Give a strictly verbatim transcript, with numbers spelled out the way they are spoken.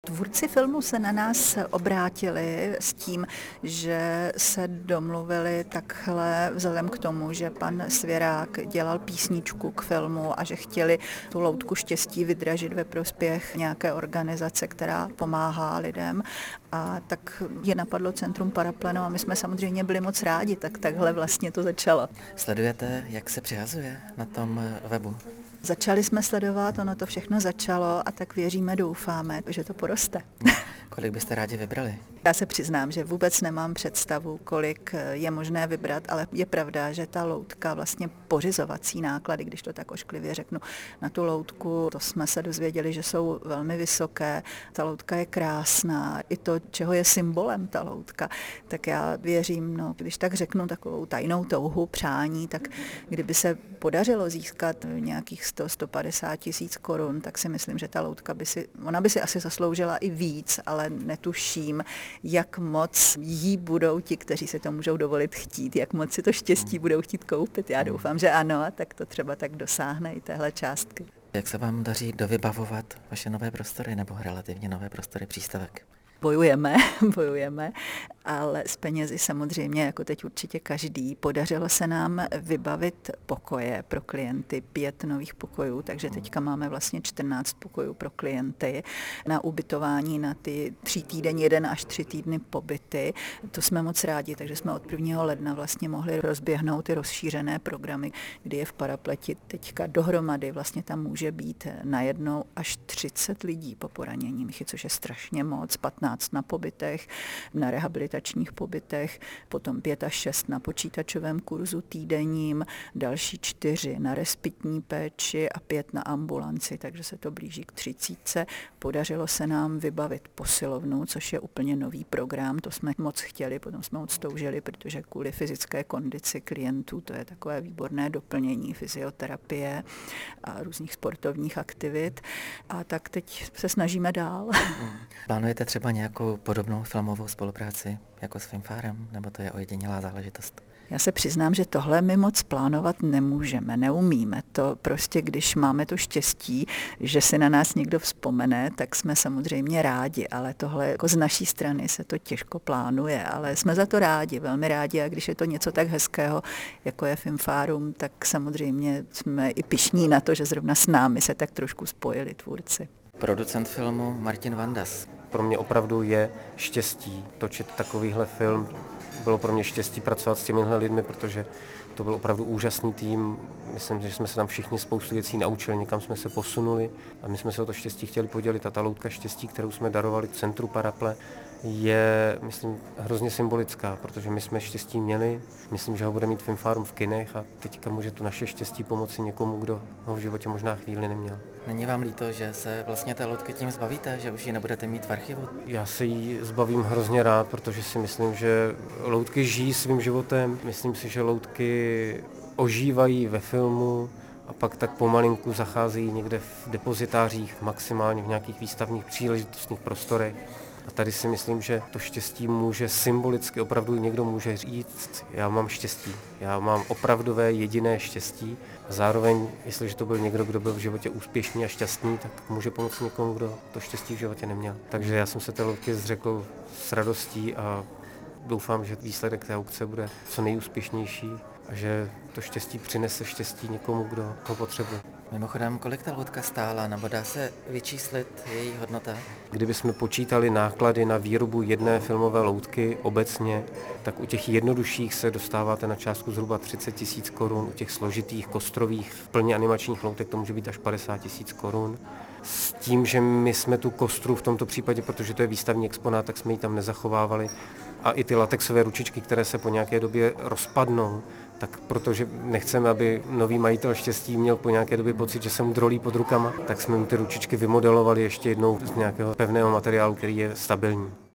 Tvůrci filmu se na nás obrátili s tím, že se domluvili takhle vzhledem k tomu, že pan Svěrák dělal písničku k filmu a že chtěli tu loutku štěstí vydražit ve prospěch nějaké organizace, která pomáhá lidem. A tak je napadlo Centrum Parapleno a my jsme samozřejmě byli moc rádi, tak takhle vlastně to začalo. Sledujete, jak se přihazuje na tom webu? Začali jsme sledovat, ono to všechno začalo a tak věříme, doufáme, že to poroste. Kolik byste rádi vybrali? Já se přiznám, že vůbec nemám představu, kolik je možné vybrat, ale je pravda, že ta loutka, vlastně pořizovací náklady, když to tak ošklivě řeknu, na tu loutku, to jsme se dozvěděli, že jsou velmi vysoké. Ta loutka je krásná, i to, čeho je symbolem ta loutka, tak já věřím, no, když tak řeknu takovou tajnou touhu, přání, tak kdyby se podařilo získat nějakých sto až sto padesát tisíc korun, tak si myslím, že ta loutka by si, ona by si asi zasloužila i víc, ale netuším, jak moc jí budou ti, kteří si to můžou dovolit chtít, jak moc si to štěstí budou chtít koupit. Já doufám, že ano, a tak to třeba tak dosáhne i téhle částky. Jak se vám daří dovybavovat vaše nové prostory nebo relativně nové prostory přístavek? Bojujeme, bojujeme, ale s penězi samozřejmě, jako teď určitě každý. Podařilo se nám vybavit pokoje pro klienty, pět nových pokojů, takže teďka máme vlastně čtrnáct pokojů pro klienty na ubytování na ty tří týden, jeden až tři týdny pobyty. To jsme moc rádi, takže jsme od prvního ledna vlastně mohli rozběhnout ty rozšířené programy, kdy je v Parapleti teďka dohromady, vlastně tam může být najednou až třicet lidí po poranění, což je strašně moc, patnáct na pobytech, na rehabilitačních pobytech, potom pět až šest na počítačovém kurzu týdenním, další čtyři na respitní péči a pět na ambulanci, takže se to blíží k třicítce. Podařilo se nám vybavit posilovnu, což je úplně nový program, to jsme moc chtěli, potom jsme moc toužili, protože kvůli fyzické kondici klientů to je takové výborné doplnění fyzioterapie a různých sportovních aktivit. A tak teď se snažíme dál. Hmm. Plánujete třeba nějakou podobnou filmovou spolupráci jako s Filmfárem, nebo to je ojedinělá záležitost? Já se přiznám, že tohle my moc plánovat nemůžeme, neumíme. To prostě, když máme to štěstí, že si na nás někdo vzpomene, tak jsme samozřejmě rádi, ale tohle jako z naší strany se to těžko plánuje, ale jsme za to rádi, velmi rádi a když je to něco tak hezkého, jako je Filmfárum, tak samozřejmě jsme i pyšní na to, že zrovna s námi se tak trošku spojili tvůrci. Producent filmu Martin Vandas. Pro mě opravdu je štěstí točit takovýhle film. Bylo pro mě štěstí pracovat s těmihle lidmi, protože to byl opravdu úžasný tým. Myslím, že jsme se tam všichni spoustu věcí naučili, někam jsme se posunuli a my jsme se o to štěstí chtěli podělit. A ta loutka štěstí, kterou jsme darovali Centru Paraple, je, myslím, hrozně symbolická, protože my jsme štěstí měli. Myslím, že ho bude mít Filmfárum v kinech a teďka může to naše štěstí pomoci někomu, kdo ho v životě možná chvíli neměl. Není vám líto, že se vlastně té loutky tím zbavíte, že už ji nebudete mít v archivu? Já se jí zbavím hrozně rád, protože si myslím, že loutky žijí svým životem. Myslím si, že loutky ožívají ve filmu a pak tak pomalinku zacházejí někde v depozitářích, maximálně v nějakých výstavních příležitostných prostorech. A tady si myslím, že to štěstí může symbolicky, opravdu někdo může říct, já mám štěstí, já mám opravdové jediné štěstí. A zároveň, jestliže to byl někdo, kdo byl v životě úspěšný a šťastný, tak může pomoct někomu, kdo to štěstí v životě neměl. Takže já jsem se té loutky zřekl s radostí a doufám, že výsledek té aukce bude co nejúspěšnější a že to štěstí přinese štěstí někomu, kdo ho potřebuje. Mimochodem, kolik ta loutka stála, nebo dá se vyčíslit její hodnota? Kdybychom počítali náklady na výrobu jedné filmové loutky obecně, tak u těch jednodušších se dostáváte na částku zhruba třicet tisíc korun, u těch složitých, kostrových, plně animačních loutek to může být až padesát tisíc korun. S tím, že my jsme tu kostru v tomto případě, protože to je výstavní exponát, tak jsme ji tam nezachovávali. A i ty latexové ručičky, které se po nějaké době rozpadnou, tak protože nechceme, aby nový majitel štěstí měl po nějaké době pocit, že se mu drolí pod rukama, tak jsme mu ty ručičky vymodelovali ještě jednou z nějakého pevného materiálu, který je stabilní.